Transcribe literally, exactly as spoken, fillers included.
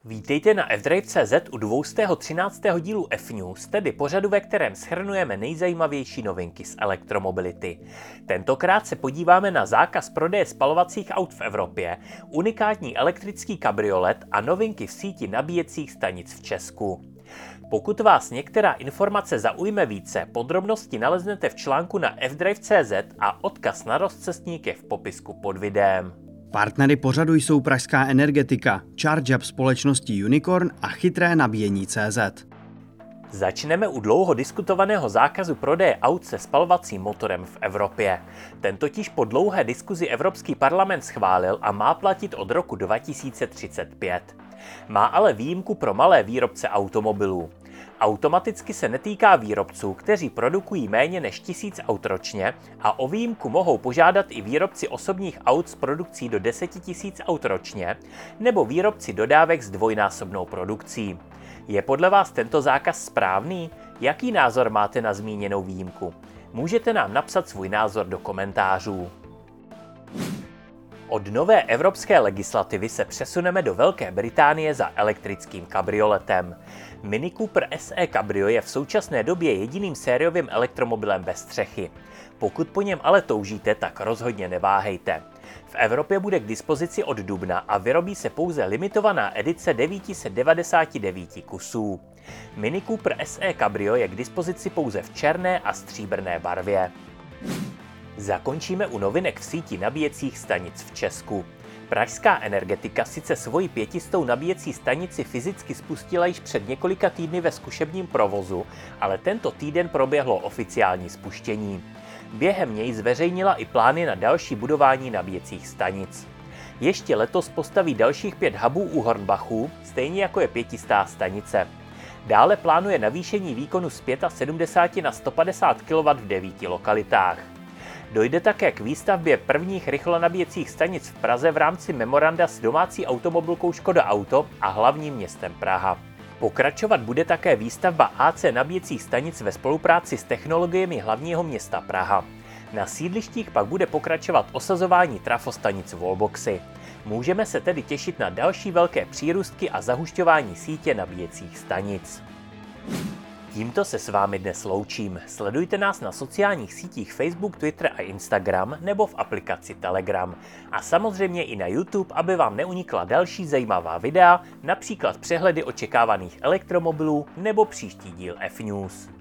Vítejte na fdrive tečka cé zet u dvoustého třináctého dílu F-News, tedy pořadu, ve kterém shrnujeme nejzajímavější novinky z elektromobility. Tentokrát se podíváme na zákaz prodeje spalovacích aut v Evropě, unikátní elektrický kabriolet a novinky v síti nabíjecích stanic v Česku. Pokud vás některá informace zaujme více, podrobnosti naleznete v článku na fdrive tečka cé zet a odkaz na rozcestník je v popisku pod videem. Partnery pořadu jsou pražská Energetika, ChargeUp společnosti Unicorn a chytré nabíjení tečka cé zet. Začneme u dlouho diskutovaného zákazu prodeje aut se spalovacím motorem v Evropě. Ten totiž po dlouhé diskuzi Evropský parlament schválil a má platit od roku dva tisíce třicet pět. Má ale výjimku pro malé výrobce automobilů. Automaticky se netýká výrobců, kteří produkují méně než tisíc aut ročně, a o výjimku mohou požádat i výrobci osobních aut s produkcí do deset tisíc aut ročně nebo výrobci dodávek s dvojnásobnou produkcí. Je podle vás tento zákaz správný? Jaký názor máte na zmíněnou výjimku? Můžete nám napsat svůj názor do komentářů. Od nové evropské legislativy se přesuneme do Velké Británie za elektrickým kabrioletem. Mini Cooper S E Cabrio je v současné době jediným sériovým elektromobilem bez střechy. Pokud po něm ale toužíte, tak rozhodně neváhejte. V Evropě bude k dispozici od dubna a vyrobí se pouze limitovaná edice devět set devadesát devět kusů. Mini Cooper S E Cabrio je k dispozici pouze v černé a stříbrné barvě. Zakončíme u novinek v síti nabíjecích stanic v Česku. Pražská Energetika sice svoji pětistou nabíjecí stanici fyzicky spustila již před několika týdny ve zkušebním provozu, ale tento týden proběhlo oficiální spuštění. Během něj zveřejnila i plány na další budování nabíjecích stanic. Ještě letos postaví dalších pět hubů u Hornbachů, stejně jako je pětistá stanice. Dále plánuje navýšení výkonu z sedmdesáti pěti na sto padesát kilowattů v devíti lokalitách. Dojde také k výstavbě prvních rychlonabíjecích stanic v Praze v rámci memoranda s domácí automobilkou Škoda Auto a hlavním městem Praha. Pokračovat bude také výstavba A C nabíjecích stanic ve spolupráci s technologiemi hlavního města Praha. Na sídlištích pak bude pokračovat osazování trafostanic wallboxy. Můžeme se tedy těšit na další velké přírůstky a zahušťování sítě nabíjecích stanic. Tímto se s vámi dnes loučím. Sledujte nás na sociálních sítích Facebook, Twitter a Instagram nebo v aplikaci Telegram. A samozřejmě i na YouTube, aby vám neunikla další zajímavá videa, například přehledy očekávaných elektromobilů nebo příští díl F-News.